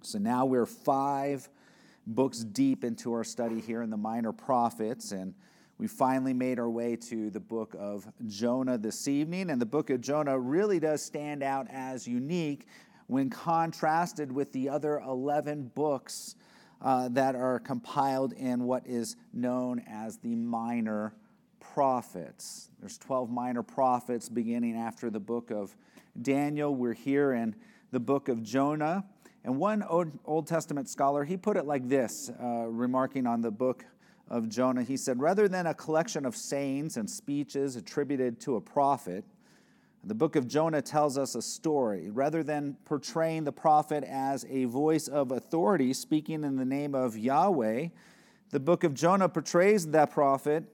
So now we're 5 books deep into our study here in the Minor Prophets, and we finally made our way to the book of Jonah this evening. And the book of Jonah really does stand out as unique when contrasted with the other 11 books that are compiled in what is known as the Minor Prophets. There's 12 minor prophets beginning after the book of Daniel. We're here in the book of Jonah. And one Old Testament scholar, he put it like this, remarking on the book of Jonah. He said, rather than a collection of sayings and speeches attributed to a prophet, the book of Jonah tells us a story. Rather than portraying the prophet as a voice of authority speaking in the name of Yahweh, the book of Jonah portrays that prophet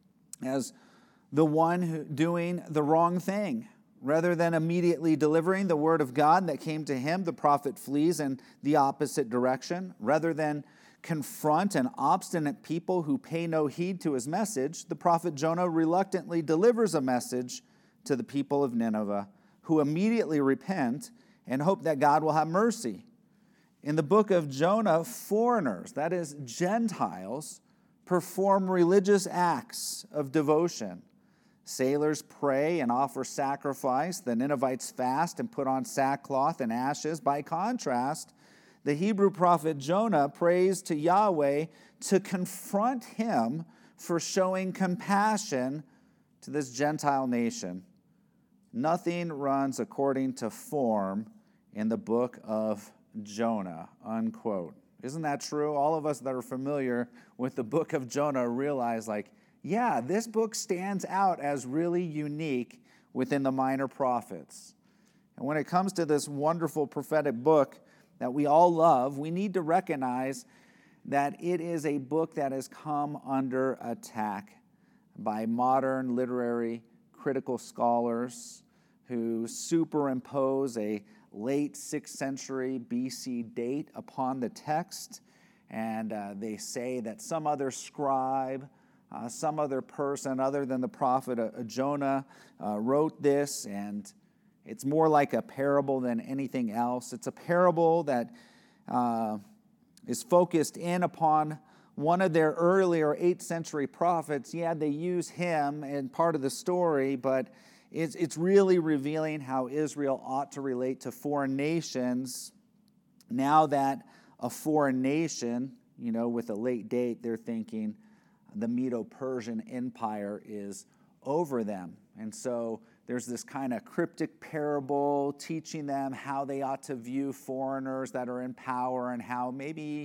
as the one doing the wrong thing. Rather than immediately delivering the word of God that came to him, the prophet flees in the opposite direction. Rather than confront an obstinate people who pay no heed to his message, the prophet Jonah reluctantly delivers a message to the people of Nineveh, who immediately repent and hope that God will have mercy. In the book of Jonah, foreigners, that is, Gentiles, perform religious acts of devotion. Sailors pray and offer sacrifice. The Ninevites fast and put on sackcloth and ashes. By contrast, the Hebrew prophet Jonah prays to Yahweh to confront him for showing compassion to this Gentile nation. Nothing runs according to form in the book of Jonah, unquote. Isn't that true? All of us that are familiar with the book of Jonah realize, yeah, this book stands out as really unique within the minor prophets. And when it comes to this wonderful prophetic book that we all love, we need to recognize that it is a book that has come under attack by modern literary critical scholars who superimpose a late 6th century BC date upon the text. And they say that some other scribe, some other person other than the prophet Jonah wrote this, and it's more like a parable than anything else. It's a parable that is focused in upon one of their earlier 8th century prophets. Yeah, they use him in part of the story, but it's really revealing how Israel ought to relate to foreign nations now that a foreign nation, with a late date, they're thinking the Medo-Persian Empire is over them. And so there's this kind of cryptic parable teaching them how they ought to view foreigners that are in power and how maybe,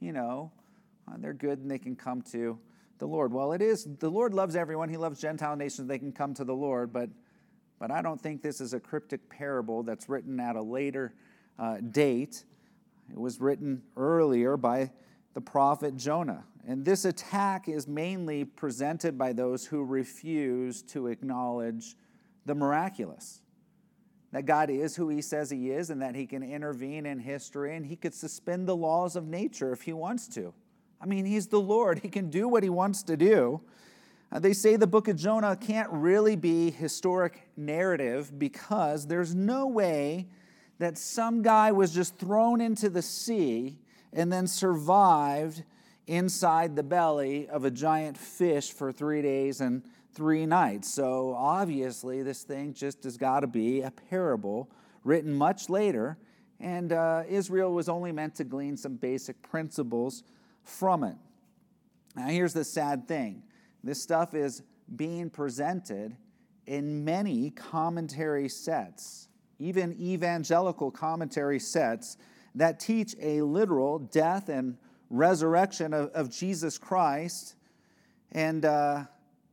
they're good and they can come to the Lord. Well, the Lord loves everyone. He loves Gentile nations. They can come to the Lord. But I don't think this is a cryptic parable that's written at a later date. It was written earlier by the prophet Jonah. And this attack is mainly presented by those who refuse to acknowledge the miraculous. That God is who he says he is, and that he can intervene in history, and he could suspend the laws of nature if he wants to. He's the Lord. He can do what he wants to do. They say the book of Jonah can't really be historic narrative because there's no way that some guy was just thrown into the sea and then survived inside the belly of a giant fish for 3 days and 3 nights. So obviously this thing just has got to be a parable written much later, and Israel was only meant to glean some basic principles from it. Now here's the sad thing. This stuff is being presented in many commentary sets, even evangelical commentary sets that teach a literal death and resurrection of Jesus Christ. And I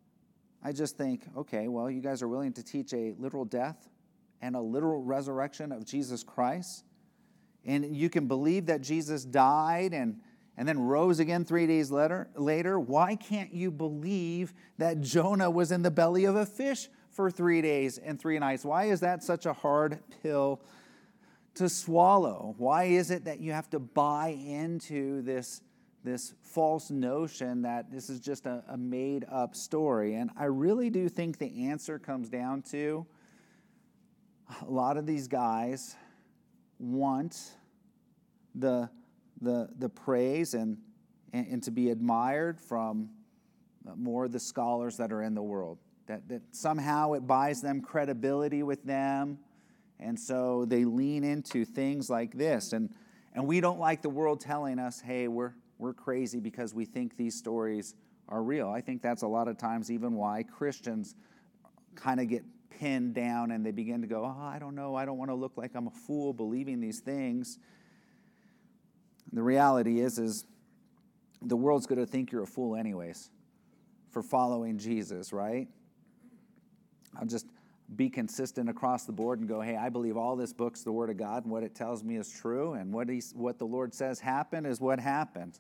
just think, okay, well, you guys are willing to teach a literal death and a literal resurrection of Jesus Christ? And you can believe that Jesus died and then rose again 3 days later. Why can't you believe that Jonah was in the belly of a fish for 3 days and 3 nights? Why is that such a hard pill to swallow? Why is it that you have to buy into this false notion that this is just a made-up story? And I really do think the answer comes down to a lot of these guys want the praise and to be admired from more of the scholars that are in the world. That somehow it buys them credibility with them, and so they lean into things like this. And we don't like the world telling us, hey, we're crazy because we think these stories are real. I think that's a lot of times even why Christians kind of get pinned down and they begin to go, I don't know, I don't want to look like I'm a fool believing these things. The reality is the world's going to think you're a fool anyways for following Jesus, right? I'll just be consistent across the board and go, hey, I believe all this book's the Word of God, and what it tells me is true, and what the Lord says happened is what happened.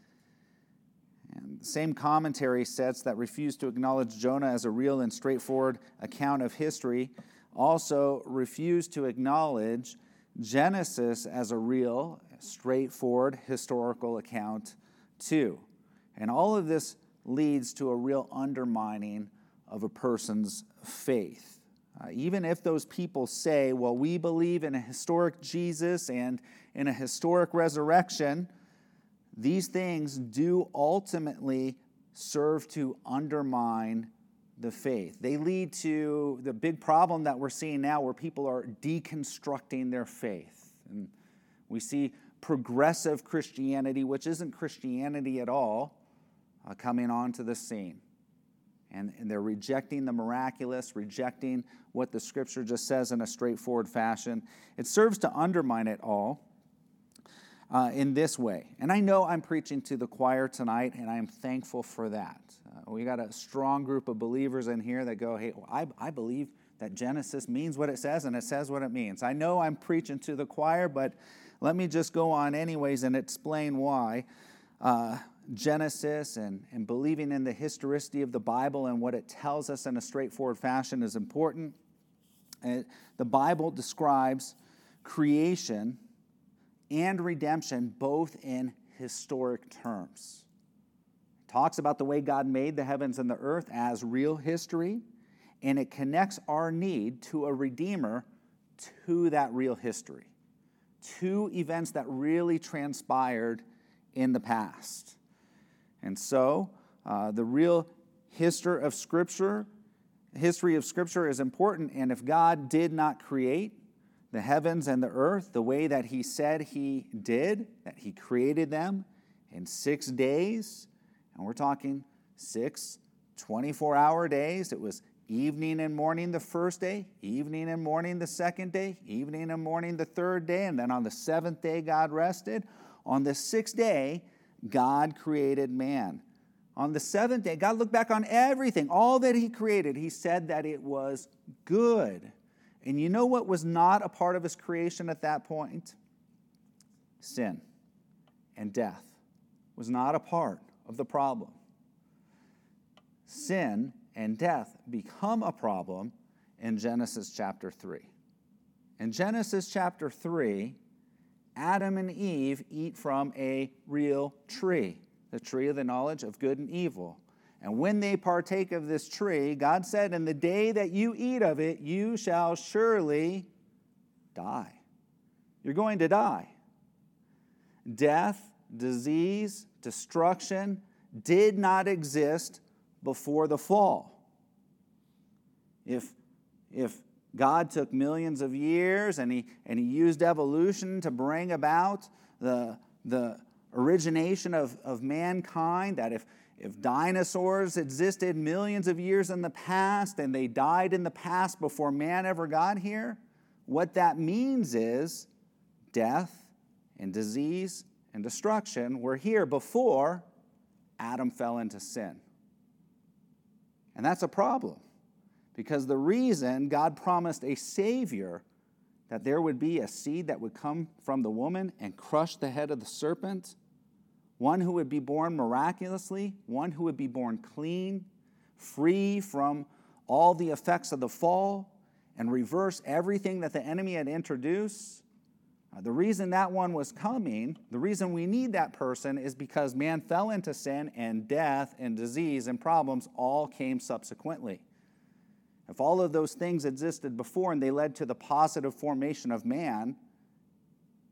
And the same commentary sets that refuse to acknowledge Jonah as a real and straightforward account of history also refuse to acknowledge Genesis as a real, straightforward historical account too. And all of this leads to a real undermining of a person's faith. Even if those people say, well, we believe in a historic Jesus and in a historic resurrection, these things do ultimately serve to undermine the faith. They lead to the big problem that we're seeing now where people are deconstructing their faith. And we see progressive Christianity, which isn't Christianity at all, coming onto the scene. And they're rejecting the miraculous, rejecting what the Scripture just says in a straightforward fashion. It serves to undermine it all in this way. And I know I'm preaching to the choir tonight, and I am thankful for that. We got a strong group of believers in here that go, hey, I believe that Genesis means what it says, and it says what it means. I know I'm preaching to the choir, but let me just go on anyways and explain why Genesis and believing in the historicity of the Bible and what it tells us in a straightforward fashion is important. The Bible describes creation and redemption both in historic terms. It talks about the way God made the heavens and the earth as real history, and it connects our need to a Redeemer to that real history, to events that really transpired in the past. And so, the real history of Scripture is important, and if God did not create the heavens and the earth the way that He said He did, that He created them in 6 days, and we're talking 6 24-hour days. It was evening and morning the first day, evening and morning the second day, evening and morning the third day, and then on the seventh day God rested. On the sixth day, God created man. On the seventh day, God looked back on everything, all that He created. He said that it was good. And you know what was not a part of His creation at that point? Sin and death was not a part of the problem. Sin and death become a problem in Genesis chapter 3. In Genesis chapter 3, Adam and Eve eat from a real tree, the tree of the knowledge of good and evil. And when they partake of this tree, God said, in the day that you eat of it, you shall surely die. You're going to die. Death, disease, destruction did not exist before the fall. If God took millions of years and he used evolution to bring about the origination of mankind, that if dinosaurs existed millions of years in the past and they died in the past before man ever got here, what that means is death and disease and destruction were here before Adam fell into sin. And that's a problem, because the reason God promised a Savior, that there would be a seed that would come from the woman and crush the head of the serpent, one who would be born miraculously, one who would be born clean, free from all the effects of the fall, and reverse everything that the enemy had introduced. The reason that one was coming, the reason we need that person, is because man fell into sin, and death and disease and problems all came subsequently. If all of those things existed before and they led to the positive formation of man,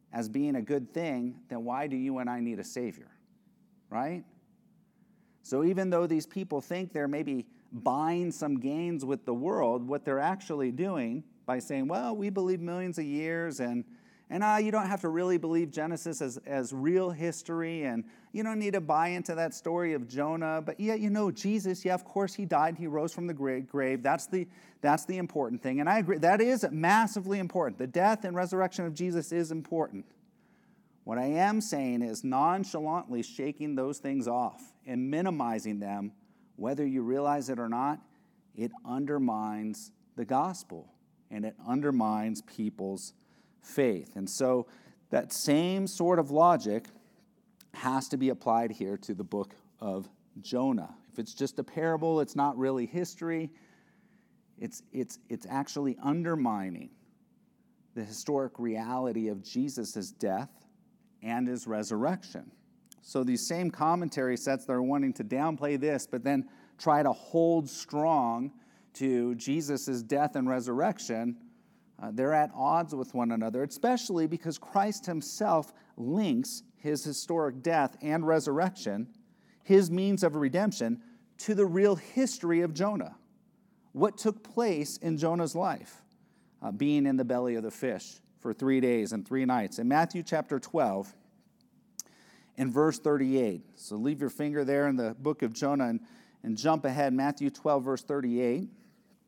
as being a good thing, then why do you and I need a Savior? Right? So even though these people think they're maybe buying some gains with the world, what they're actually doing by saying, well, we believe millions of years, and you don't have to really believe Genesis as real history, and you don't need to buy into that story of Jonah, but yeah, Jesus, yeah, of course he died, he rose from the grave. That's the important thing, and I agree, that is massively important. The death and resurrection of Jesus is important. What I am saying is nonchalantly shaking those things off and minimizing them, whether you realize it or not, it undermines the gospel and it undermines people's faith. And so that same sort of logic has to be applied here to the book of Jonah. If it's just a parable, it's not really history. It's actually undermining the historic reality of Jesus' death and his resurrection. So these same commentary sets that are wanting to downplay this, but then try to hold strong to Jesus' death and resurrection, they're at odds with one another, especially because Christ himself links his historic death and resurrection, his means of redemption, to the real history of Jonah. What took place in Jonah's life, being in the belly of the fish for 3 days and 3 nights. In Matthew chapter 12, in verse 38. So leave your finger there in the book of Jonah and jump ahead. Matthew 12, verse 38. It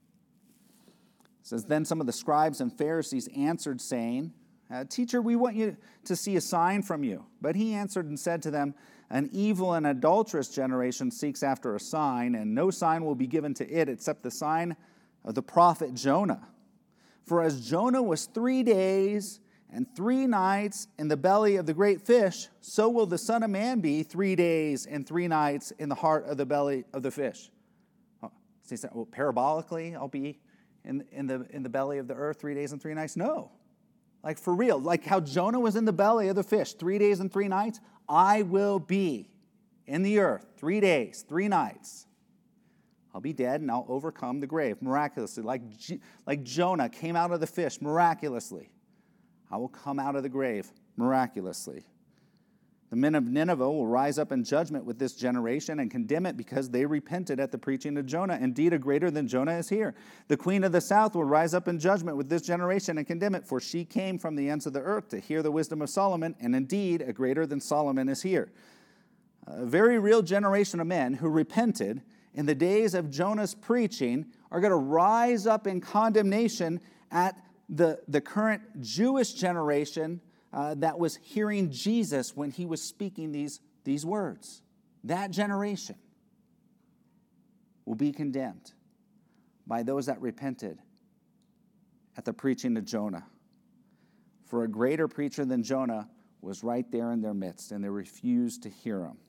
says, Then some of the scribes and Pharisees answered, saying, Teacher, we want you to see a sign from you. But he answered and said to them, An evil and adulterous generation seeks after a sign, and no sign will be given to it except the sign of the prophet Jonah. For as Jonah was 3 days and 3 nights in the belly of the great fish, so will the Son of Man be 3 days and 3 nights in the heart of the belly of the fish. So he said, well, parabolically, I'll be in the belly of the earth 3 days and 3 nights? No. Like for real, like how Jonah was in the belly of the fish 3 days and 3 nights, I will be in the earth 3 days, 3 nights. I'll be dead and I'll overcome the grave miraculously. Like Jonah came out of the fish miraculously, I will come out of the grave miraculously. The men of Nineveh will rise up in judgment with this generation and condemn it because they repented at the preaching of Jonah. Indeed, a greater than Jonah is here. The queen of the south will rise up in judgment with this generation and condemn it, for she came from the ends of the earth to hear the wisdom of Solomon, and indeed, a greater than Solomon is here. A very real generation of men who repented in the days of Jonah's preaching are going to rise up in condemnation at the current Jewish generation that was hearing Jesus when he was speaking these words. That generation will be condemned by those that repented at the preaching of Jonah. For a greater preacher than Jonah was right there in their midst, and they refused to hear him.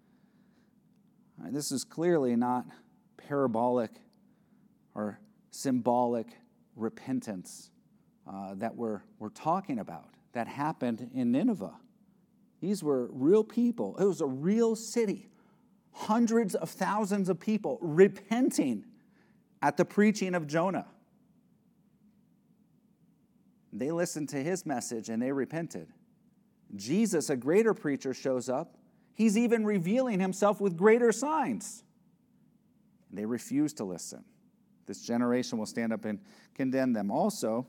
This is clearly not parabolic or symbolic repentance that we're talking about that happened in Nineveh. These were real people. It was a real city. Hundreds of thousands of people repenting at the preaching of Jonah. They listened to his message and they repented. Jesus, a greater preacher, shows up. He's even revealing himself with greater signs. They refuse to listen. This generation will stand up and condemn them. Also,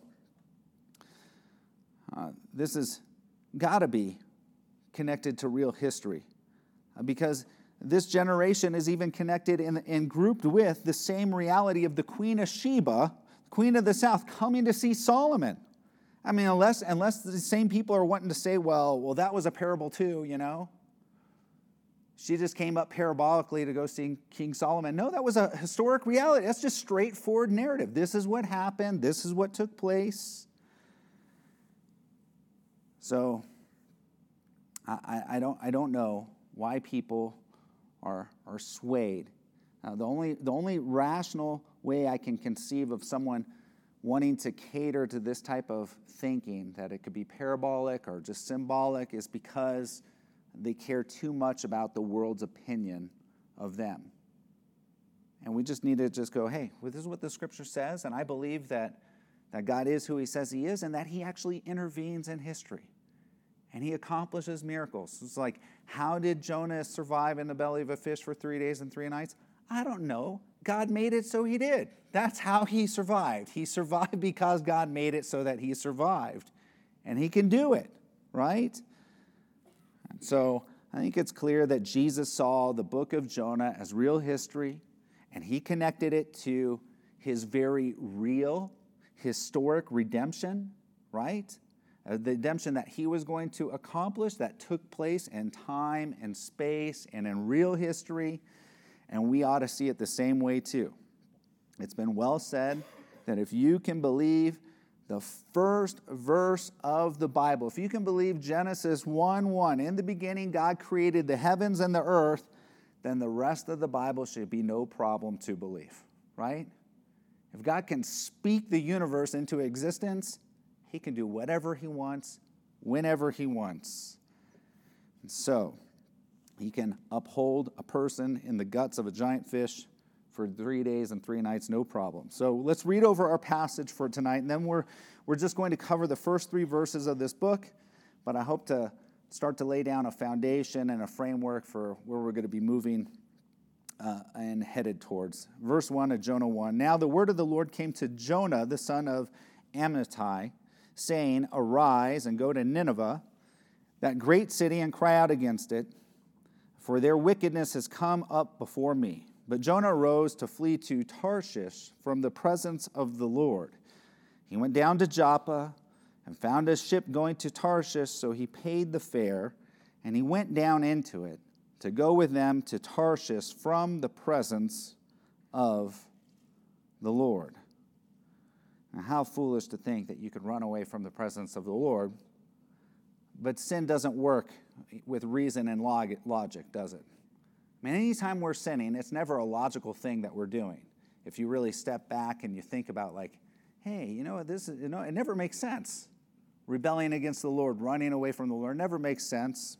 this has got to be connected to real history because this generation is even connected and grouped with the same reality of the Queen of Sheba, Queen of the South, coming to see Solomon. I mean, unless the same people are wanting to say, well, that was a parable too, She just came up parabolically to go see King Solomon. No, that was a historic reality. That's just straightforward narrative. This is what happened. This is what took place. So I don't know why people are swayed. The only rational way I can conceive of someone wanting to cater to this type of thinking, that it could be parabolic or just symbolic, is because they care too much about the world's opinion of them. And we just need to just go, hey, well, this is what the Scripture says, and I believe that God is who he says he is, and that he actually intervenes in history. and he accomplishes miracles. It's like, how did Jonah survive in the belly of a fish for 3 days and 3 nights? I don't know. God made it, so he did. That's how he survived. He survived because God made it so that he survived. And he can do it, right? And so I think it's clear that Jesus saw the book of Jonah as real history, and he connected it to his very real, historic redemption, right? The redemption that he was going to accomplish that took place in time and space and in real history, and we ought to see it the same way too. It's been well said that if you can believe the first verse of the Bible, if you can believe Genesis 1:1, in the beginning God created the heavens and the earth, then the rest of the Bible should be no problem to believe, right? If God can speak the universe into existence, he can do whatever he wants, whenever he wants. And so, he can uphold a person in the guts of a giant fish for 3 days and 3 nights, no problem. So let's read over our passage for tonight, and then we're just going to cover the first 3 verses of this book, but I hope to start to lay down a foundation and a framework for where we're going to be moving and headed towards. Verse 1 of Jonah 1. Now the word of the Lord came to Jonah, the son of Amittai, saying, Arise and go to Nineveh, that great city, and cry out against it, for their wickedness has come up before me. But Jonah arose to flee to Tarshish from the presence of the Lord. He went down to Joppa and found a ship going to Tarshish, so he paid the fare, and he went down into it to go with them to Tarshish from the presence of the Lord. Now, how foolish to think that you could run away from the presence of the Lord, but sin doesn't work with reason and logic, does it? I mean, anytime we're sinning, it's never a logical thing that we're doing. If you really step back and you think about, like, hey, it never makes sense. Rebelling against the Lord, running away from the Lord, never makes sense.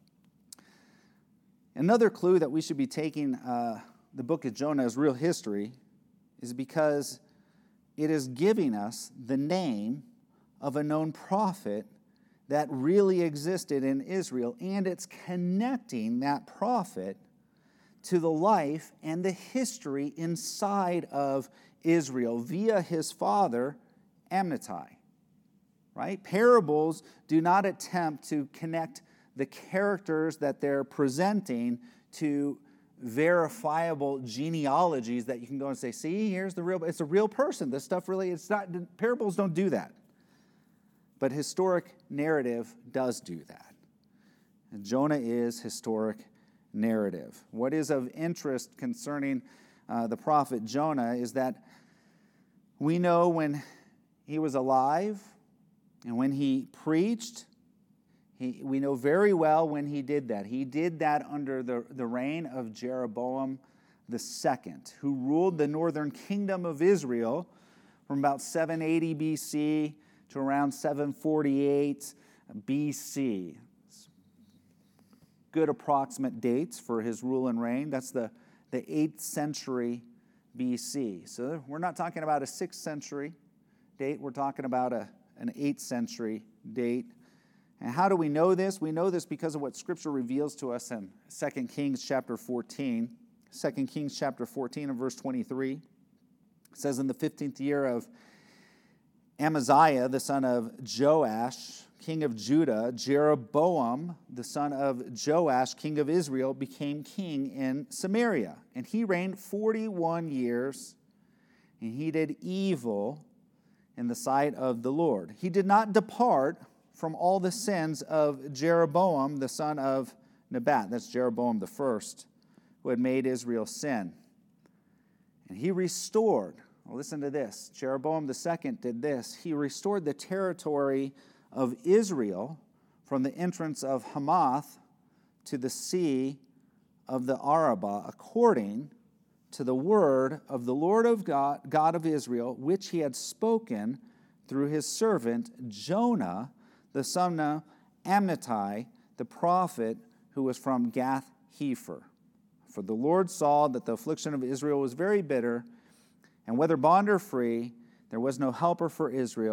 Another clue that we should be taking the book of Jonah as real history is because it is giving us the name of a known prophet that really existed in Israel, and it's connecting that prophet to the life and the history inside of Israel via his father, Amittai. Right? Parables do not attempt to connect the characters that they're presenting to verifiable genealogies that you can go and say, see, here's it's a real person. This stuff really, it's not, parables don't do that. But historic narrative does do that. And Jonah is historic narrative. What is of interest concerning the prophet Jonah is that we know when he was alive and when he preached, we know very well when he did that. He did that under the reign of Jeroboam II, who ruled the northern kingdom of Israel from about 780 BC to around 748 BC. Good approximate dates for his rule and reign. That's the 8th century BC. So we're not talking about a 6th century date. We're talking about an 8th century date. And how do we know this? We know this because of what Scripture reveals to us in 2 Kings chapter 14. 2 Kings chapter 14 and verse 23. It says, in the 15th year of Amaziah, the son of Joash, king of Judah, Jeroboam, the son of Joash, king of Israel, became king in Samaria. And he reigned 41 years, and he did evil in the sight of the Lord. He did not depart from all the sins of Jeroboam, the son of Nebat. That's Jeroboam the first, who had made Israel sin. And he restored, well, listen to this, Jeroboam the second did this. He restored the territory of Israel from the entrance of Hamath to the sea of the Arabah, according to the word of the Lord of God, God of Israel, which he had spoken through his servant Jonah, the son of Amittai, the prophet who was from Gath-hepher. For the Lord saw that the affliction of Israel was very bitter, and whether bond or free, there was no helper for Israel,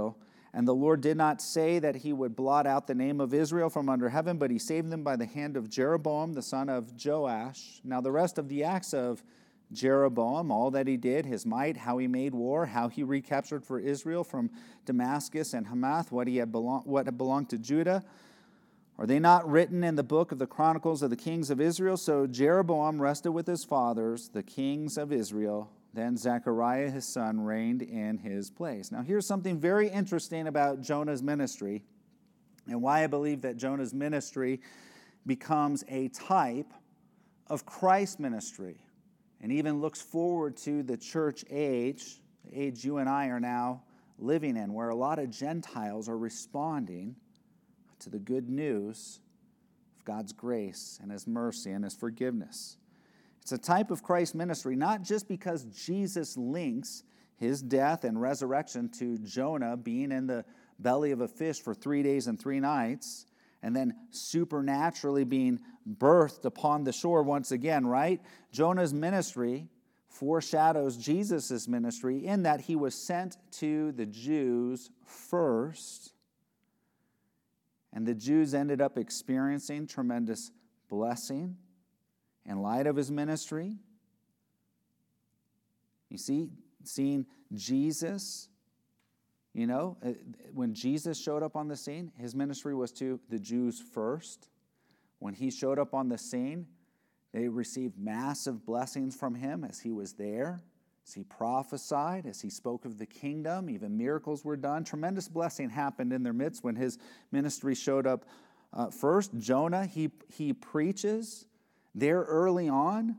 And the Lord did not say that he would blot out the name of Israel from under heaven, but he saved them by the hand of Jeroboam, the son of Joash. Now the rest of the acts of Jeroboam, all that he did, his might, how he made war, how he recaptured for Israel from Damascus and Hamath, what had belonged to Judah, are they not written in the book of the Chronicles of the kings of Israel? So Jeroboam rested with his fathers, the kings of Israel. Then Zechariah his son reigned in his place. Now here's something very interesting about Jonah's ministry, and why I believe that Jonah's ministry becomes a type of Christ's ministry, and even looks forward to the church age, the age you and I are now living in, where a lot of Gentiles are responding to the good news of God's grace and his mercy and his forgiveness. It's a type of Christ's ministry, not just because Jesus links his death and resurrection to Jonah being in the belly of a fish for 3 days and 3 nights, and then supernaturally being birthed upon the shore once again, right? Jonah's ministry foreshadows Jesus' ministry in that he was sent to the Jews first, and the Jews ended up experiencing tremendous blessing in light of his ministry. You see, seeing Jesus, when Jesus showed up on the scene, his ministry was to the Jews first. When he showed up on the scene, they received massive blessings from him as he was there, as he prophesied, as he spoke of the kingdom. Even miracles were done. Tremendous blessing happened in their midst when his ministry showed up first. Jonah, he preaches there early on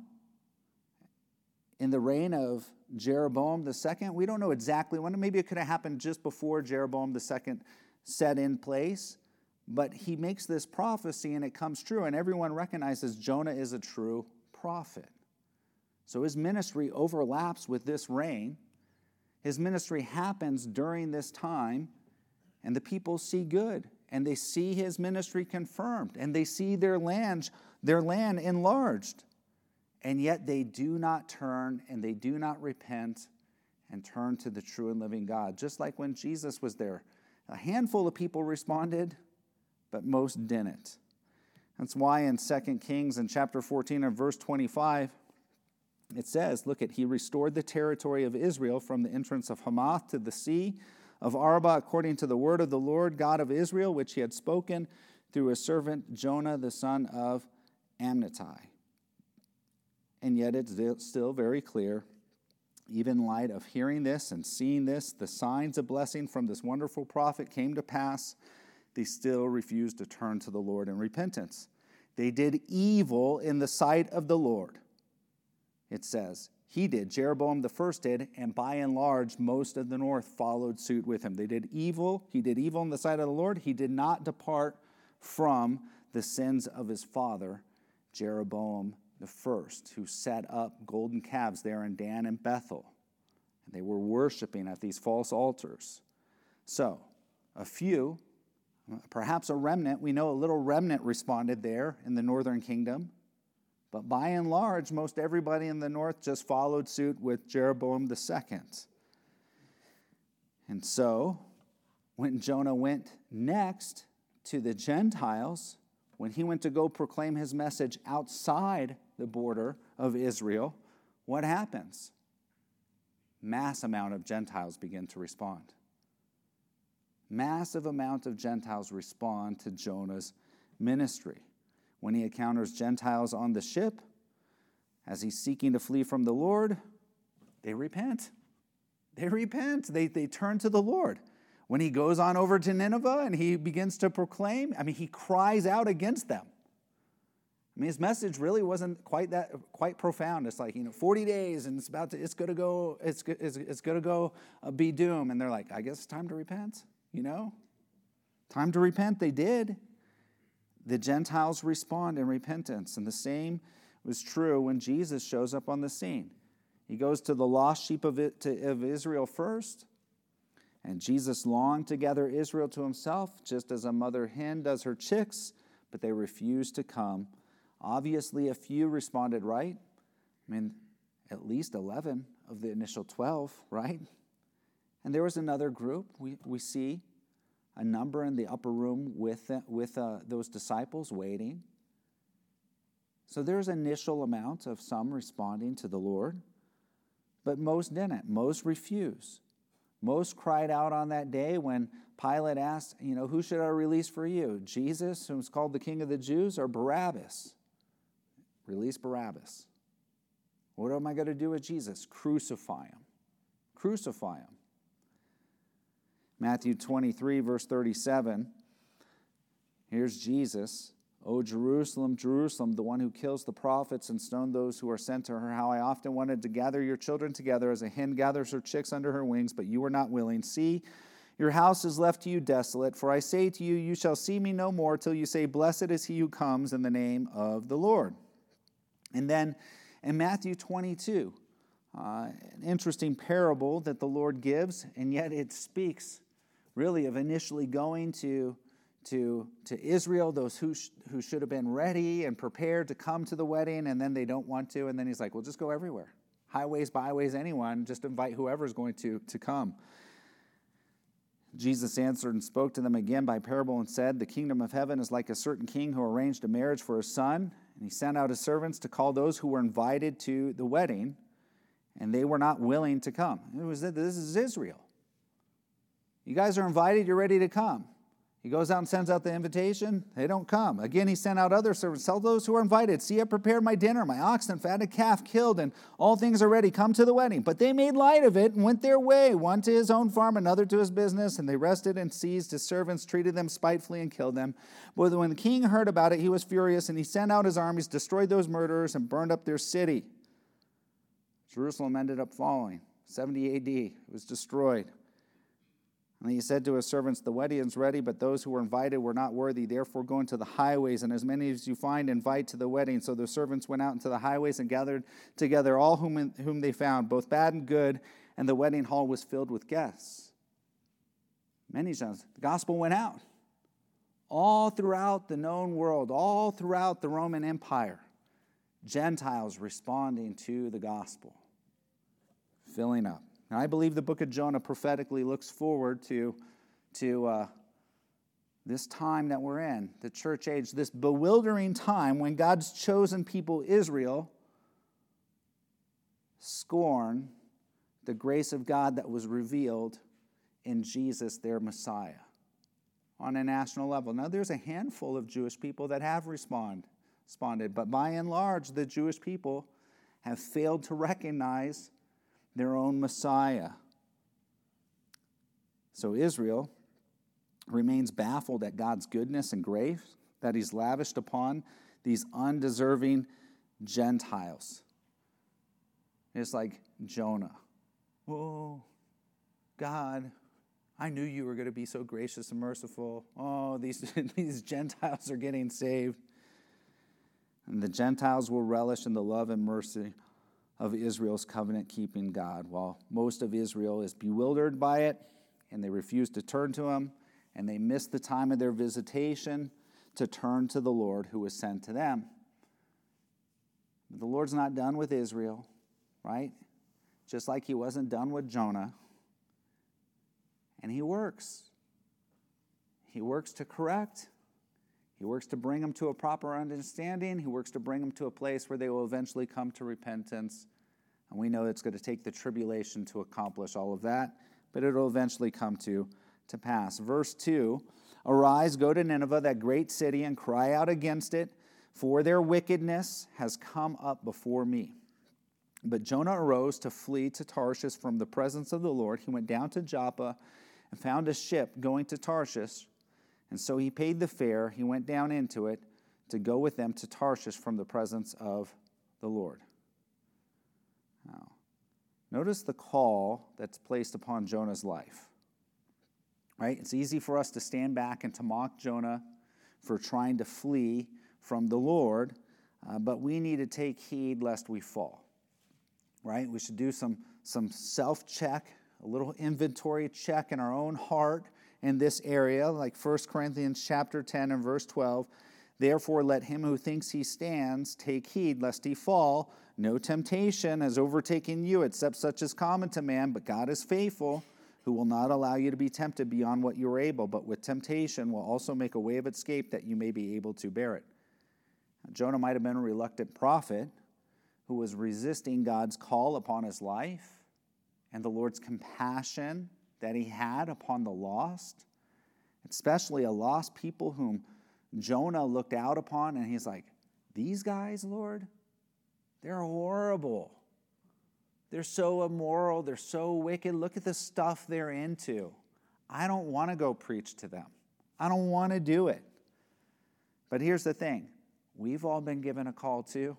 in the reign of Jeroboam II. We don't know exactly when. Maybe it could have happened just before Jeroboam II set in place. But he makes this prophecy and it comes true, and everyone recognizes Jonah is a true prophet. So his ministry overlaps with this reign. His ministry happens during this time, and the people see good, and they see his ministry confirmed, and they see their land enlarged. And yet they do not turn and they do not repent and turn to the true and living God. Just like when Jesus was there, a handful of people responded, but most didn't. That's why in 2 Kings in chapter 14 and verse 25, it says, he restored the territory of Israel from the entrance of Hamath to the sea of Arabah, according to the word of the Lord God of Israel, which he had spoken through his servant Jonah, the son of Amittai. And yet it's still very clear, even in light of hearing this and seeing this, the signs of blessing from this wonderful prophet came to pass. They still refused to turn to the Lord in repentance. They did evil in the sight of the Lord. It says, he did, Jeroboam the first did, and by and large, most of the north followed suit with him. They did evil. He did evil in the sight of the Lord. He did not depart from the sins of his father, Jeroboam the first, who set up golden calves there in Dan and Bethel. And they were worshiping at these false altars. So, a few, perhaps a remnant, we know a little remnant responded there in the northern kingdom. But by and large, most everybody in the north just followed suit with Jeroboam II. And so, when Jonah went next to the Gentiles, when he went to go proclaim his message outside the border of Israel, what happens? Mass amount of Gentiles begin to respond. Massive amount of Gentiles respond to Jonah's ministry. When he encounters Gentiles on the ship, as he's seeking to flee from the Lord, they repent. They repent. They turn to the Lord. When he goes on over to Nineveh and he begins to proclaim, he cries out against them. His message really wasn't quite profound. It's like, 40 days and it's going to go be doom. And they're like, I guess it's time to repent, Time to repent. They did. The Gentiles respond in repentance. And the same was true when Jesus shows up on the scene. He goes to the lost sheep of Israel first. And Jesus longed to gather Israel to himself, just as a mother hen does her chicks, but they refused to come. Obviously, a few responded right. At least 11 of the initial 12, right? And there was another group we see a number in the upper room with those disciples waiting. So there's initial amount of some responding to the Lord, but most didn't. Most refused. Most cried out on that day when Pilate asked, who should I release for you? Jesus, who's called the King of the Jews, or Barabbas? Release Barabbas. What am I going to do with Jesus? Crucify him. Crucify him. Matthew 23, verse 37. Here's Jesus. O Jerusalem, Jerusalem, the one who kills the prophets and stones those who are sent to her, how I often wanted to gather your children together as a hen gathers her chicks under her wings, but you were not willing. See, your house is left to you desolate. For I say to you, you shall see me no more till you say, blessed is he who comes in the name of the Lord. And then in Matthew 22, an interesting parable that the Lord gives, and yet it speaks really of initially going to Israel, those who should have been ready and prepared to come to the wedding, and then they don't want to, and then he's like, well, just go everywhere. Highways, byways, anyone, just invite whoever's going to come. Jesus answered and spoke to them again by parable and said, the kingdom of heaven is like a certain king who arranged a marriage for his son, and he sent out his servants to call those who were invited to the wedding, and they were not willing to come. This is Israel. You guys are invited, you're ready to come. He goes out and sends out the invitation. They don't come. Again, he sent out other servants. Tell those who are invited, see, I prepared my dinner, my oxen, fatted calf killed, and all things are ready. Come to the wedding. But they made light of it and went their way, one to his own farm, another to his business. And they arrested and seized his servants, treated them spitefully, and killed them. But when the king heard about it, he was furious, and he sent out his armies, destroyed those murderers, and burned up their city. Jerusalem ended up falling. 70 AD. It was destroyed. And he said to his servants, the wedding is ready, but those who were invited were not worthy. Therefore go into the highways, and as many as you find, invite to the wedding. So the servants went out into the highways and gathered together all whom they found, both bad and good, and the wedding hall was filled with guests. Many times, the gospel went out. All throughout the known world, all throughout the Roman Empire, Gentiles responding to the gospel, filling up. And I believe the book of Jonah prophetically looks forward to this time that we're in, the church age, this bewildering time when God's chosen people, Israel, scorn the grace of God that was revealed in Jesus, their Messiah, on a national level. Now, there's a handful of Jewish people that have responded, but by and large, the Jewish people have failed to recognize their own Messiah. So Israel remains baffled at God's goodness and grace that he's lavished upon these undeserving Gentiles. It's like Jonah. Whoa, God, I knew you were going to be so gracious and merciful. Oh, these Gentiles are getting saved. And the Gentiles will relish in the love and mercy of Israel's covenant-keeping God, while most of Israel is bewildered by it, and they refuse to turn to him, and they miss the time of their visitation to turn to the Lord who was sent to them. The Lord's not done with Israel, right? Just like he wasn't done with Jonah. And he works. He works to correct. He works to bring them to a proper understanding. He works to bring them to a place where they will eventually come to repentance. And we know it's going to take the tribulation to accomplish all of that, but it will eventually come to pass. Verse 2, arise, go to Nineveh, that great city, and cry out against it, for their wickedness has come up before me. But Jonah arose to flee to Tarshish from the presence of the Lord. He went down to Joppa and found a ship going to Tarshish. And so he paid the fare. He went down into it to go with them to Tarshish from the presence of the Lord. Now, notice the call that's placed upon Jonah's life. Right? It's easy for us to stand back and to mock Jonah for trying to flee from the Lord, but we need to take heed lest we fall. Right? We should do some self-check, a little inventory check in our own heart in this area, like 1 Corinthians chapter 10 and verse 12. Therefore, let him who thinks he stands take heed lest he fall. No temptation has overtaken you except such as common to man, but God is faithful, who will not allow you to be tempted beyond what you are able, but with temptation will also make a way of escape that you may be able to bear it. Now, Jonah might have been a reluctant prophet who was resisting God's call upon his life and the Lord's compassion that he had upon the lost, especially a lost people whom Jonah looked out upon, and he's like, these guys, Lord, they're horrible. They're so immoral. They're so wicked. Look at the stuff they're into. I don't want to go preach to them. I don't want to do it. But here's the thing. We've all been given a call too.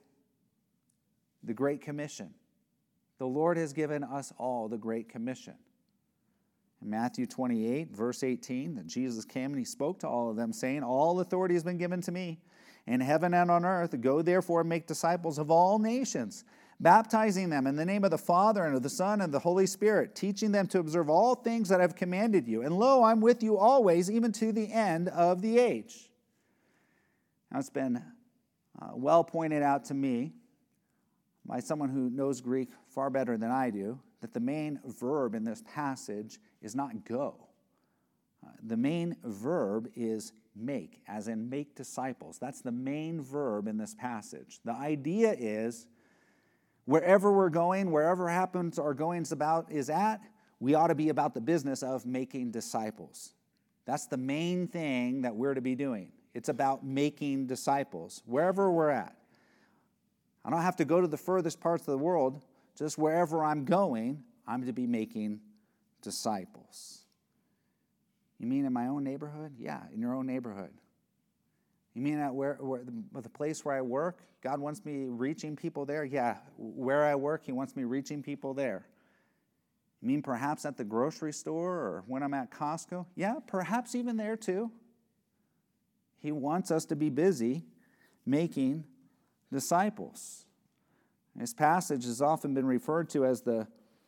The Great Commission. The Lord has given us all the Great Commission. In Matthew 28, verse 18, that Jesus came and he spoke to all of them, saying, all authority has been given to me in heaven and on earth. Go therefore and make disciples of all nations, baptizing them in the name of the Father and of the Son and of the Holy Spirit, teaching them to observe all things that I have commanded you. And lo, I'm with you always, even to the end of the age. Now, it's been well pointed out to me by someone who knows Greek far better than I do, that the main verb in this passage is not go. The main verb is make, as in make disciples. That's the main verb in this passage. The idea is, wherever we're going, wherever happens our goings about is at, we ought to be about the business of making disciples. That's the main thing that we're to be doing. It's about making disciples, wherever we're at. I don't have to go to the furthest parts of the world. Just wherever I'm going, I'm to be making disciples. You mean in my own neighborhood? Yeah, in your own neighborhood. You mean at the place where I work? God wants me reaching people there? Yeah, where I work, he wants me reaching people there. You mean perhaps at the grocery store or when I'm at Costco? Yeah, perhaps even there too. He wants us to be busy making disciples. This passage has often been referred to as the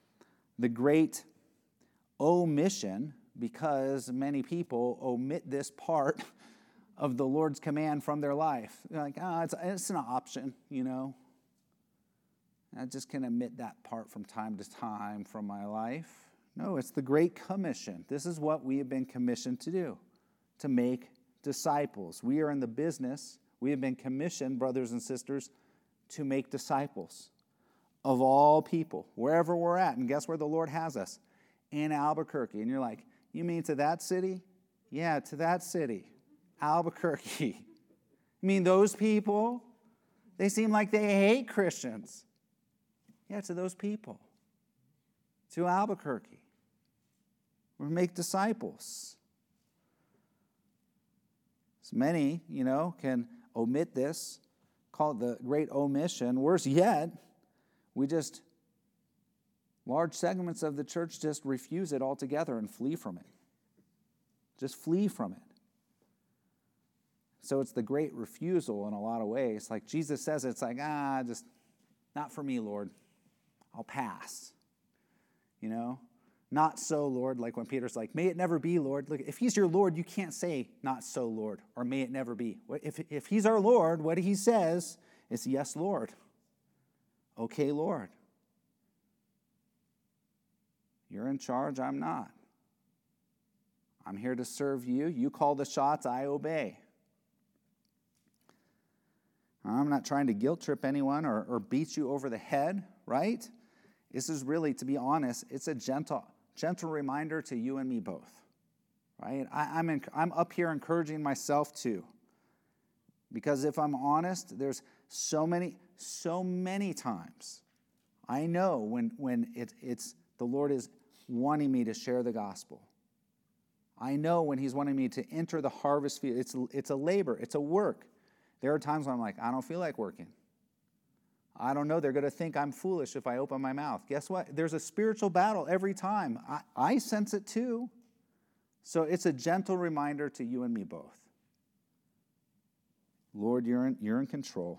great omission because many people omit this part of the Lord's command from their life. They're like, it's an option, you know. I just can omit that part from time to time from my life. No, it's the Great Commission. This is what we have been commissioned to do, to make disciples. We are in the business. We have been commissioned, brothers and sisters, to make disciples of all people, wherever we're at. And guess where the Lord has us? In Albuquerque. And you're like, you mean to that city? Yeah, to that city. Albuquerque. You mean those people? They seem like they hate Christians. Yeah, to those people. To Albuquerque. We make disciples. So many, can omit this, call it the great omission. Worse yet, large segments of the church just refuse it altogether and flee from it. Just flee from it. So it's the great refusal in a lot of ways. Like Jesus says, it's like, just not for me, Lord. I'll pass. Not so, Lord, like when Peter's like, may it never be, Lord. Look, if he's your Lord, you can't say, not so, Lord, or may it never be. If he's our Lord, what he says is, yes, Lord. Okay, Lord. You're in charge, I'm not. I'm here to serve you. You call the shots, I obey. I'm not trying to guilt trip anyone or beat you over the head, right? This is really, to be honest, it's a gentle reminder to you and me both, right? I'm up here encouraging myself too. Because if I'm honest, there's so many times I know when it's the Lord is wanting me to share the gospel. I know when he's wanting me to enter the harvest field. It's a labor. It's a work. There are times when I'm like, I don't feel like working. I don't know. They're going to think I'm foolish if I open my mouth. Guess what? There's a spiritual battle every time. I sense it too. So it's a gentle reminder to you and me both. Lord, you're in control.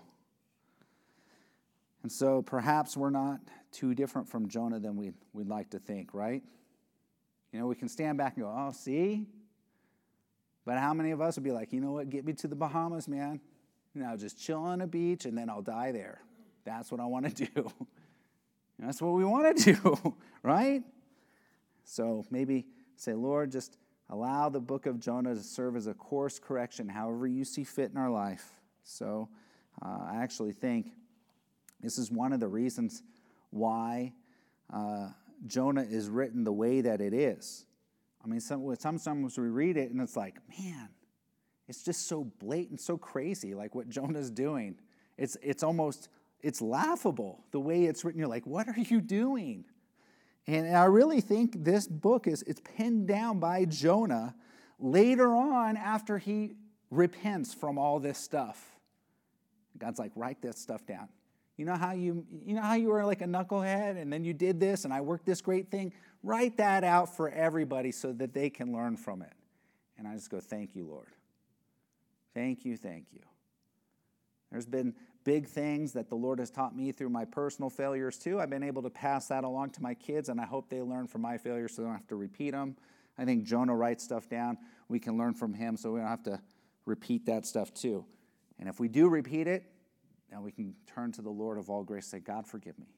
And so perhaps we're not too different from Jonah than we'd like to think, right? We can stand back and go, oh, see? But how many of us would be like, you know what, get me to the Bahamas, man. Just chill on a beach and then I'll die there. That's what I want to do. That's what we want to do, right? So maybe say, Lord, just allow the book of Jonah to serve as a course correction, however you see fit in our life. So I actually think this is one of the reasons why Jonah is written the way that it is. I mean, sometimes we read it and it's like, man, it's just so blatant, so crazy, like what Jonah's doing. It's almost, it's laughable the way it's written. You're like, what are you doing? And I really think this book it's penned down by Jonah later on after he repents from all this stuff. God's like, write that stuff down. You know how you were like a knucklehead and then you did this and I worked this great thing? Write that out for everybody so that they can learn from it. And I just go, thank you, Lord. Thank you, thank you. There's been big things that the Lord has taught me through my personal failures too. I've been able to pass that along to my kids, and I hope they learn from my failures so they don't have to repeat them. I think Jonah writes stuff down. We can learn from him so we don't have to repeat that stuff too. And if we do repeat it, then we can turn to the Lord of all grace and say, God, forgive me,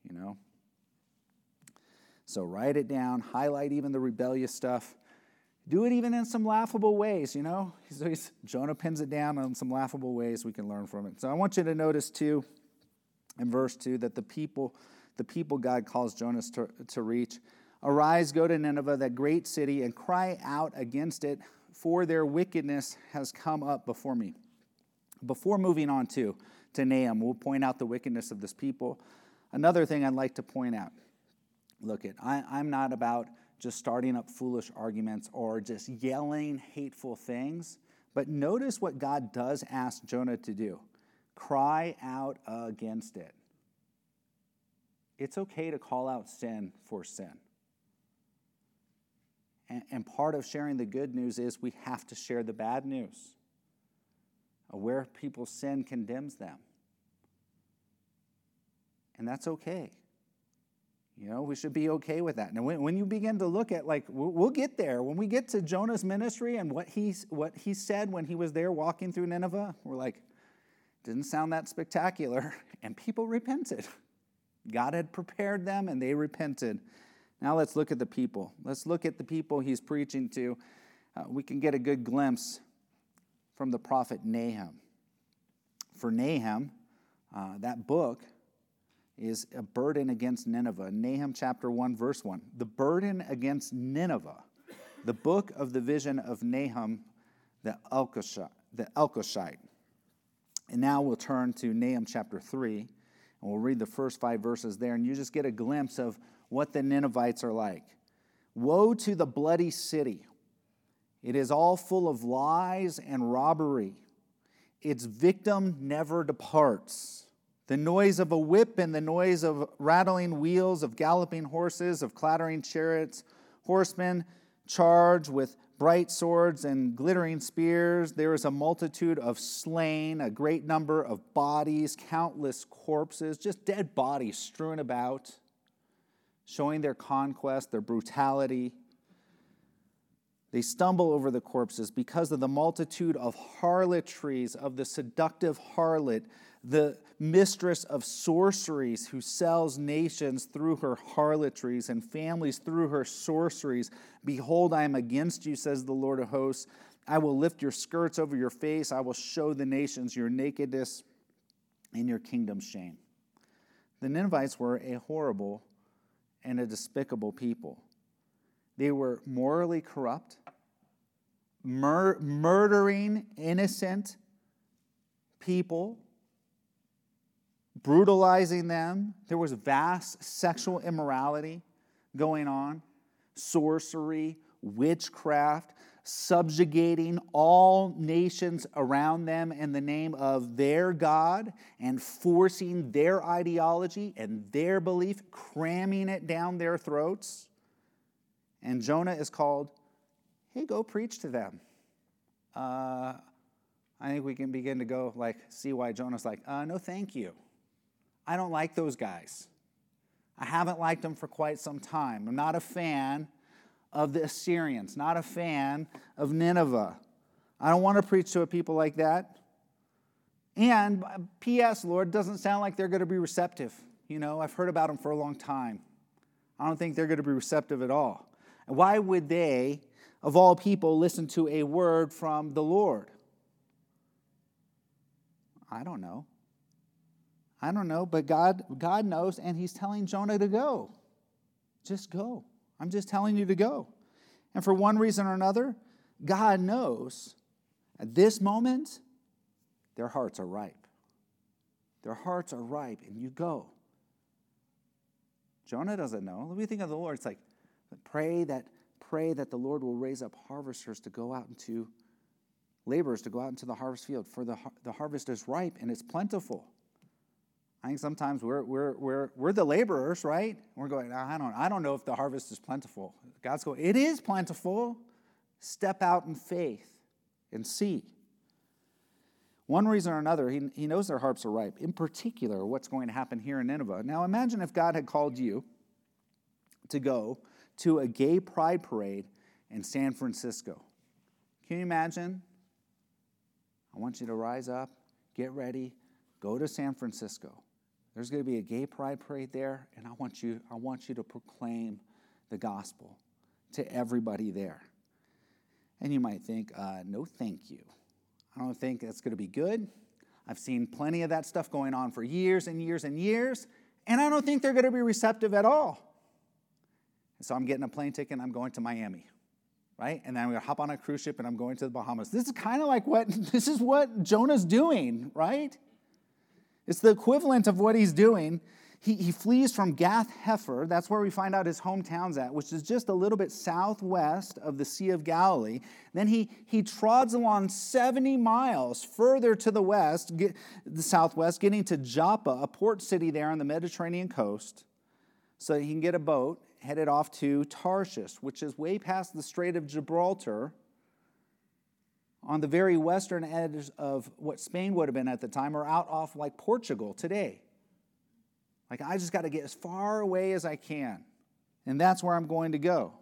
So write it down, highlight even the rebellious stuff. Do it even in some laughable ways, Jonah pins it down in some laughable ways we can learn from it. So I want you to notice too, in verse 2, that the people God calls Jonah to reach, arise, go to Nineveh, that great city, and cry out against it, for their wickedness has come up before me. Before moving on to Nahum, we'll point out the wickedness of this people. Another thing I'd like to point out, I'm not about just starting up foolish arguments or just yelling hateful things. But notice what God does ask Jonah to do. Cry out against it. It's okay to call out sin for sin. And part of sharing the good news is we have to share the bad news. Where people's sin condemns them. And that's okay. We should be okay with that. And when you begin to look at, we'll get there. When we get to Jonah's ministry and what he said when he was there walking through Nineveh, we're like, didn't sound that spectacular. And people repented. God had prepared them and they repented. Now let's look at the people. Let's look at the people he's preaching to. We can get a good glimpse from the prophet Nahum. For Nahum, that book is a burden against Nineveh. Nahum chapter 1, verse 1. The burden against Nineveh. The book of the vision of Nahum the Elkoshite. And now we'll turn to Nahum chapter 3, and we'll read the first 5 verses there, and you just get a glimpse of what the Ninevites are like. Woe to the bloody city. It is all full of lies and robbery. Its victim never departs. The noise of a whip and the noise of rattling wheels, of galloping horses, of clattering chariots, horsemen charge with bright swords and glittering spears. There is a multitude of slain, a great number of bodies, countless corpses, just dead bodies strewn about, showing their conquest, their brutality. They stumble over the corpses because of the multitude of harlotries, of the seductive harlot, the mistress of sorceries who sells nations through her harlotries and families through her sorceries. Behold, I am against you, says the Lord of hosts. I will lift your skirts over your face. I will show the nations your nakedness and your kingdom's shame. The Ninevites were a horrible and a despicable people. They were morally corrupt, murdering innocent people, brutalizing them. There was vast sexual immorality going on, sorcery, witchcraft, subjugating all nations around them in the name of their God and forcing their ideology and their belief, cramming it down their throats. And Jonah is called, hey, go preach to them. I think we can begin to go see why Jonah's like, no thank you. I don't like those guys. I haven't liked them for quite some time. I'm not a fan of the Assyrians, not a fan of Nineveh. I don't want to preach to a people like that. And P.S., Lord, doesn't sound like they're going to be receptive. I've heard about them for a long time. I don't think they're going to be receptive at all. Why would they, of all people, listen to a word from the Lord? I don't know. But God knows, and he's telling Jonah to go. Just go. I'm just telling you to go. And for one reason or another, God knows at this moment, their hearts are ripe. Their hearts are ripe, and you go. Jonah doesn't know. Let me think of the Lord. It's like, pray that the Lord will raise up harvesters to go out into laborers to go out into the harvest field, for the harvest is ripe and it's plentiful. I think sometimes we're the laborers, right? We're going, I don't know if the harvest is plentiful. God's going, it is plentiful. Step out in faith and see. One reason or another, he knows their hearts are ripe. In particular, what's going to happen here in Nineveh. Now imagine if God had called you to go to a gay pride parade in San Francisco. Can you imagine? I want you to rise up, get ready, go to San Francisco. There's going to be a gay pride parade there, and I want you to proclaim the gospel to everybody there. And you might think, no thank you. I don't think that's going to be good. I've seen plenty of that stuff going on for years and years and years, and I don't think they're going to be receptive at all. And so I'm getting a plane ticket and I'm going to Miami, right? And then I'm going to hop on a cruise ship and I'm going to the Bahamas. This is kind of like what Jonah's doing, right? It's the equivalent of what he's doing. He flees from Gath-Hepher. That's where we find out his hometown's at, which is just a little bit southwest of the Sea of Galilee. Then he trods along 70 miles further to the west, the southwest, getting to Joppa, a port city there on the Mediterranean coast, so he can get a boat headed off to Tarshish, which is way past the Strait of Gibraltar, on the very western edge of what Spain would have been at the time, or out off like Portugal today. Like, I just got to get as far away as I can. And that's where I'm going to go.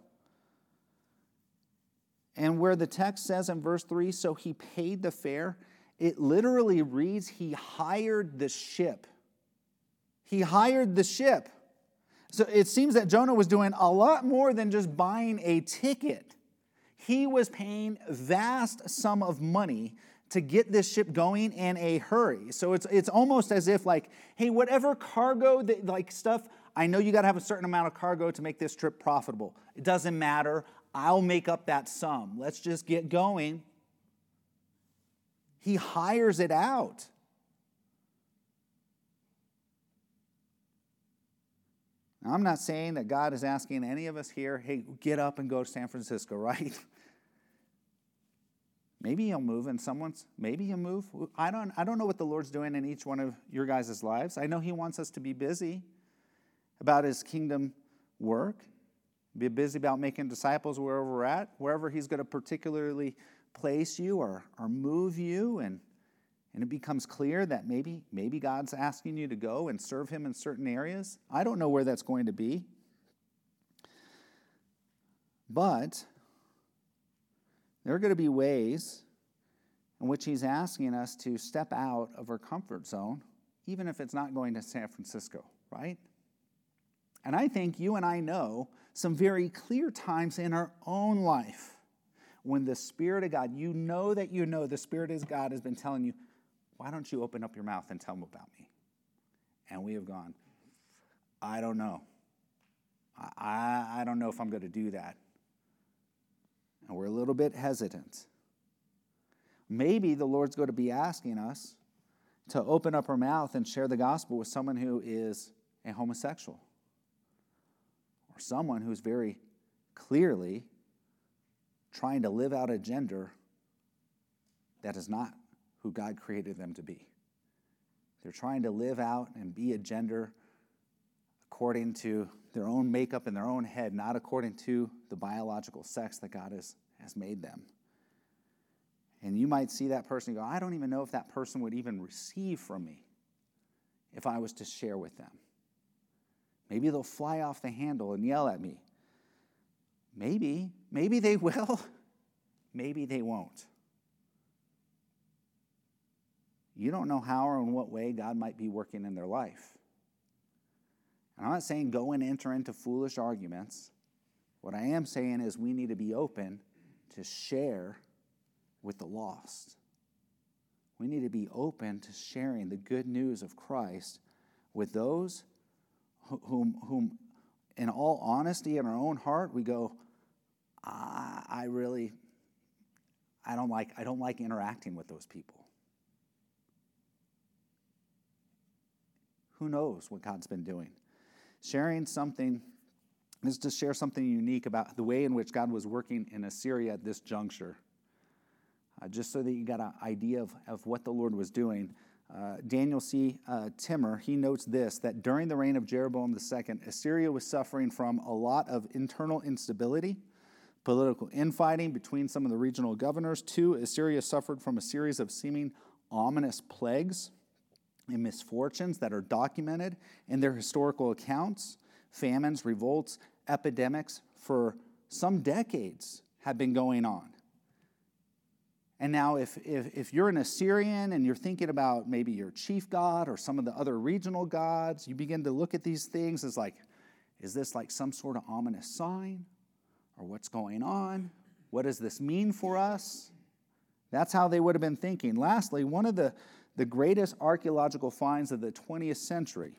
And where the text says in verse 3, so he paid the fare, it literally reads, he hired the ship. He hired the ship. So it seems that Jonah was doing a lot more than just buying a ticket. He was paying a vast sum of money to get this ship going in a hurry. So it's almost as if like, hey, whatever cargo, stuff, I know you got to have a certain amount of cargo to make this trip profitable. It doesn't matter. I'll make up that sum. Let's just get going. He hires it out. Now, I'm not saying that God is asking any of us here, hey, get up and go to San Francisco, right? Maybe he'll move in maybe he'll move. I don't know what the Lord's doing in each one of your guys' lives. I know he wants us to be busy about his kingdom work, be busy about making disciples wherever we're at, wherever he's going to particularly place you or move you, and it becomes clear that maybe God's asking you to go and serve him in certain areas. I don't know where that's going to be. But there are going to be ways in which he's asking us to step out of our comfort zone, even if it's not going to San Francisco, right? And I think you and I know some very clear times in our own life when the Spirit of God, the Spirit of God has been telling you, why don't you open up your mouth and tell them about me? And we have gone, I don't know. I don't know if I'm going to do that. And we're a little bit hesitant. Maybe the Lord's going to be asking us to open up our mouth and share the gospel with someone who is a homosexual, or someone who's very clearly trying to live out a gender that is not who God created them to be. They're trying to live out and be a gender according to their own makeup in their own head, not according to the biological sex that God has made them. And you might see that person and go, I don't even know if that person would even receive from me if I was to share with them. Maybe they'll fly off the handle and yell at me. Maybe they will. Maybe they won't. You don't know how or in what way God might be working in their life. And I'm not saying go and enter into foolish arguments. What I am saying is we need to be open to share with the lost. We need to be open to sharing the good news of Christ with those whom in all honesty, in our own heart, we go, I don't like interacting with those people. Who knows what God's been doing? Sharing something is to share something unique about the way in which God was working in Assyria at this juncture. Just so that you got an idea of what the Lord was doing. Daniel C. Timmer, he notes this, that during the reign of Jeroboam II, Assyria was suffering from a lot of internal instability, political infighting between some of the regional governors. 2, Assyria suffered from a series of seeming ominous plagues and misfortunes that are documented in their historical accounts. Famines, revolts, epidemics for some decades have been going on. And now if you're an Assyrian and you're thinking about maybe your chief god or some of the other regional gods, you begin to look at these things as like, is this like some sort of ominous sign? Or what's going on? What does this mean for us? That's how they would have been thinking. Lastly, one of the greatest archaeological finds of the 20th century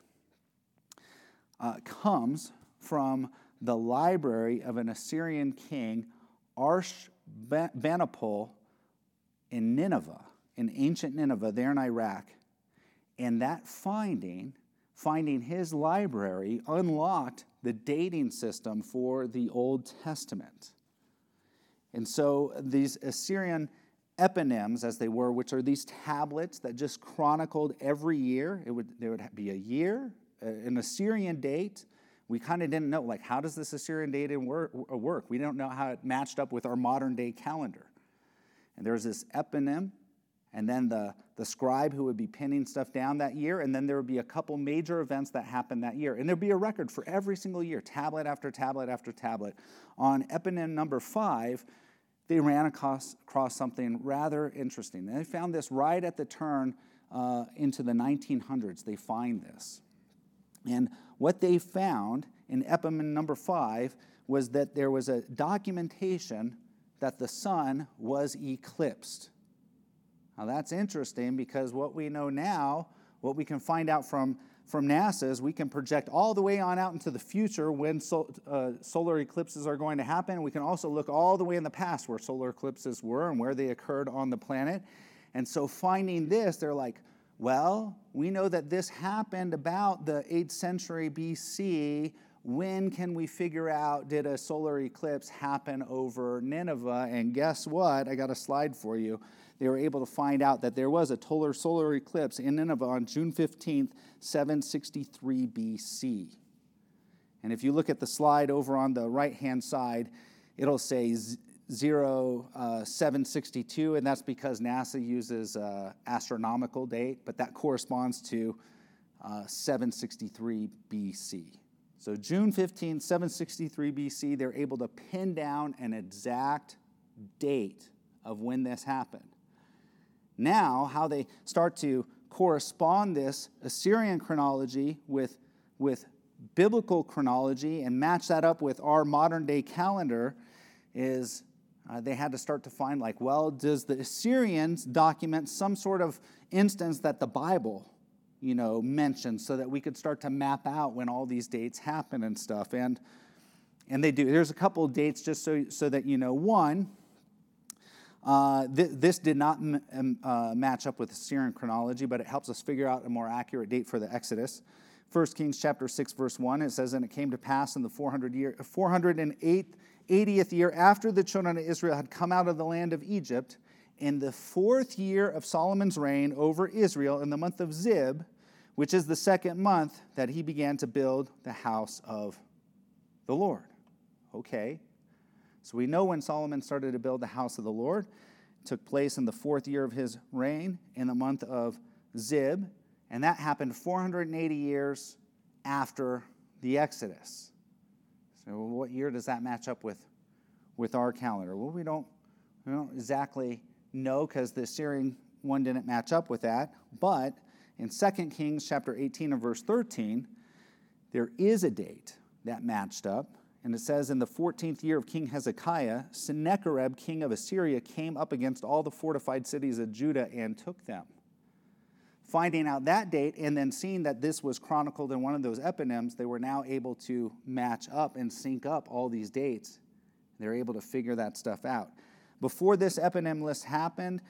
comes from the library of an Assyrian king, Ashurbanipal, in Nineveh, in ancient Nineveh, there in Iraq. And that finding his library unlocked the dating system for the Old Testament. And so these Assyrian eponyms, as they were, which are these tablets that just chronicled every year, there would be a year, an Assyrian date. We kind of didn't know, like, how does this Assyrian date work? We don't know how it matched up with our modern day calendar. And there's this eponym, and then the scribe who would be pinning stuff down that year, and then there would be a couple major events that happened that year. And there'd be a record for every single year, tablet after tablet after tablet. On eponym number 5, they ran across something rather interesting. And they found this right at the turn into the 1900s. They find this. And what they found in eponym number 5 was that there was a documentation that the sun was eclipsed. Now that's interesting because what we know now, what we can find out from NASA is we can project all the way on out into the future when solar eclipses are going to happen. We can also look all the way in the past where solar eclipses were and where they occurred on the planet. And so finding this, they're like, well, we know that this happened about the 8th century BC. When can we figure out, did a solar eclipse happen over Nineveh? And guess what? I got a slide for you. They were able to find out that there was a total solar eclipse in Nineveh on June 15th, 763 BC. And if you look at the slide over on the right-hand side, it'll say 0762, and that's because NASA uses astronomical date, but that corresponds to 763 BC. So June 15, 763 BC, they're able to pin down an exact date of when this happened. Now, how they start to correspond this Assyrian chronology with biblical chronology and match that up with our modern day calendar is they had to start to find, like, well, does the Assyrians document some sort of instance that the Bible mentioned so that we could start to map out when all these dates happen and stuff. And they do. There's a couple of dates just so that you know. One, this did not match up with Assyrian chronology, but it helps us figure out a more accurate date for the Exodus. 1 Kings chapter 6, verse 1, it says, and it came to pass in the 480th year after the children of Israel had come out of the land of Egypt, in the 4th year of Solomon's reign over Israel, in the month of Zib, which is the 2nd month, that he began to build the house of the Lord. Okay, so we know when Solomon started to build the house of the Lord. It took place in the 4th year of his reign, in the month of Zib, and that happened 480 years after the Exodus. So what year does that match up with our calendar? Well, we don't exactly know because the Assyrian one didn't match up with that. But in 2 Kings chapter 18 and verse 13, there is a date that matched up. And it says, in the 14th year of King Hezekiah, Sennacherib, king of Assyria, came up against all the fortified cities of Judah and took them. Finding out that date and then seeing that this was chronicled in one of those eponyms, they were now able to match up and sync up all these dates. They're able to figure that stuff out. Before this eponym list happened,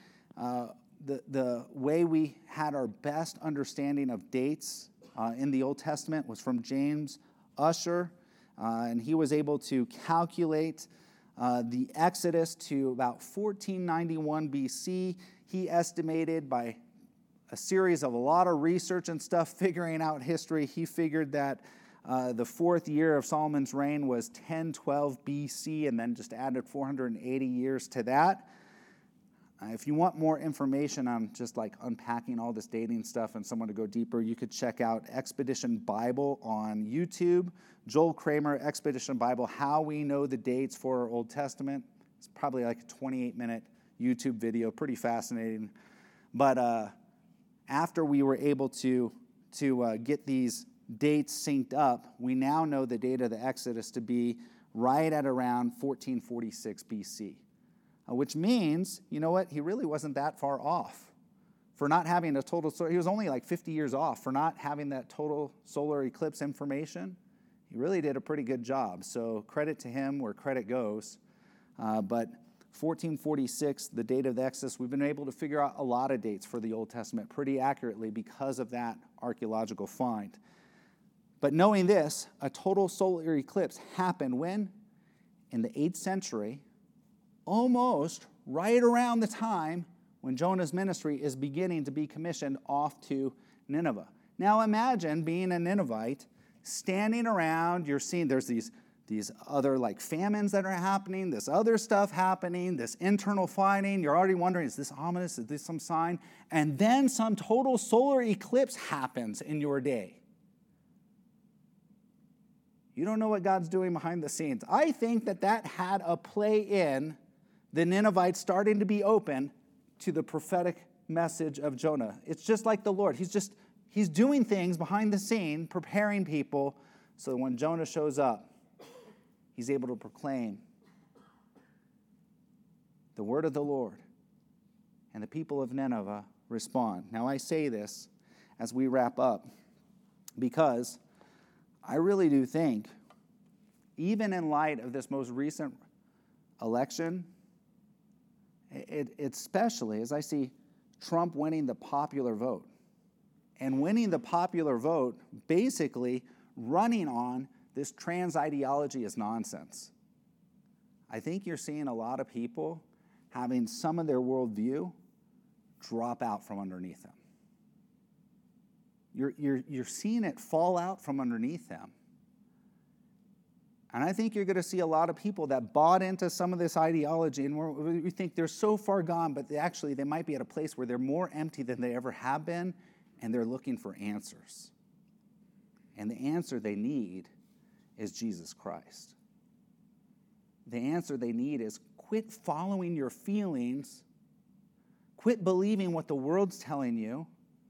the way we had our best understanding of dates in the Old Testament was from James Ussher, and he was able to calculate the Exodus to about 1491 BC. He estimated by a series of a lot of research and stuff, figuring out history, he figured that the fourth year of Solomon's reign was 1012 BC, and then just added 480 years to that. If you want more information on just like unpacking all this dating stuff and someone to go deeper, you could check out Expedition Bible on YouTube. Joel Kramer, Expedition Bible, How We Know the Dates for Our Old Testament. It's probably like a 28-minute YouTube video, pretty fascinating. But after we were able to get these dates synced up, we now know the date of the Exodus to be right at around 1446 BC. Which means, you know what, he really wasn't that far off for not having a total, he was only like 50 years off for not having that total solar eclipse information. He really did a pretty good job, so credit to him where credit goes. But 1446, the date of the Exodus, we've been able to figure out a lot of dates for the Old Testament pretty accurately because of that archaeological find. But knowing this, a total solar eclipse happened when? In the 8th century, almost right around the time when Jonah's ministry is beginning to be commissioned off to Nineveh. Now imagine being a Ninevite, standing around, you're seeing there's these other like famines that are happening, this other stuff happening, this internal fighting. You're already wondering, is this ominous? Is this some sign? And then some total solar eclipse happens in your day. You don't know what God's doing behind the scenes. I think that had a play in the Ninevites starting to be open to the prophetic message of Jonah. It's just like the Lord. He's doing things behind the scene, preparing people so that when Jonah shows up, he's able to proclaim the word of the Lord. And the people of Nineveh respond. Now I say this as we wrap up because I really do think, even in light of this most recent election, especially as I see Trump winning the popular vote, and winning the popular vote basically running on this trans ideology is nonsense. I think you're seeing a lot of people having some of their worldview drop out from underneath them. You're seeing it fall out from underneath them. And I think you're going to see a lot of people that bought into some of this ideology, and we think they're so far gone, but they might be at a place where they're more empty than they ever have been, and they're looking for answers. And the answer they need is Jesus Christ. The answer they need is quit following your feelings, quit believing what the world's telling you,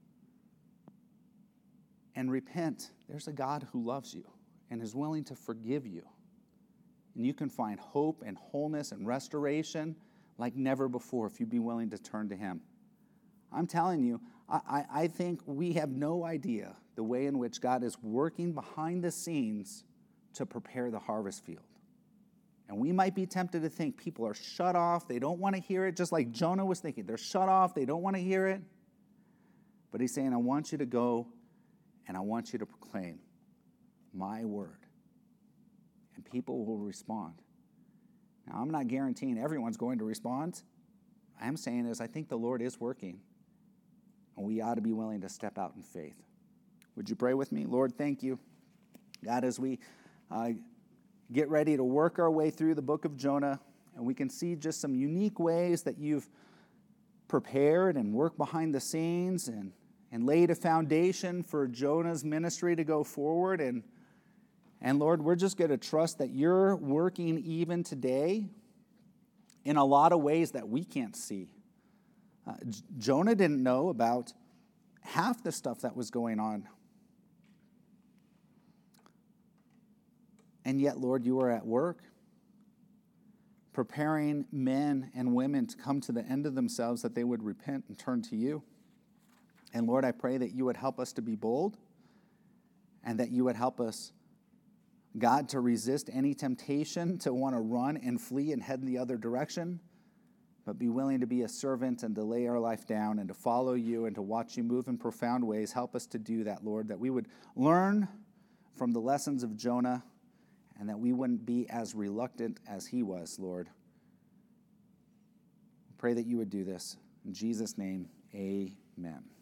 and repent. There's a God who loves you and is willing to forgive you. And you can find hope and wholeness and restoration like never before if you'd be willing to turn to him. I'm telling you, I think we have no idea the way in which God is working behind the scenes to prepare the harvest field. And we might be tempted to think people are shut off, they don't want to hear it, just like Jonah was thinking. They're shut off, they don't want to hear it. But he's saying, I want you to go and I want you to proclaim my word. And people will respond. Now, I'm not guaranteeing everyone's going to respond. I am saying is I think the Lord is working. And we ought to be willing to step out in faith. Would you pray with me? Lord, thank you. God, as we get ready to work our way through the book of Jonah, and we can see just some unique ways that you've prepared and worked behind the scenes and laid a foundation for Jonah's ministry to go forward. And Lord, we're just going to trust that you're working even today in a lot of ways that we can't see. Jonah didn't know about half the stuff that was going on. And yet, Lord, you are at work, preparing men and women to come to the end of themselves, that they would repent and turn to you. And Lord, I pray that you would help us to be bold, and that you would help us, God, to resist any temptation to want to run and flee and head in the other direction, but be willing to be a servant and to lay our life down and to follow you and to watch you move in profound ways. Help us to do that, Lord, that we would learn from the lessons of Jonah, and that we wouldn't be as reluctant as he was, Lord. Pray that you would do this. In Jesus' name, amen.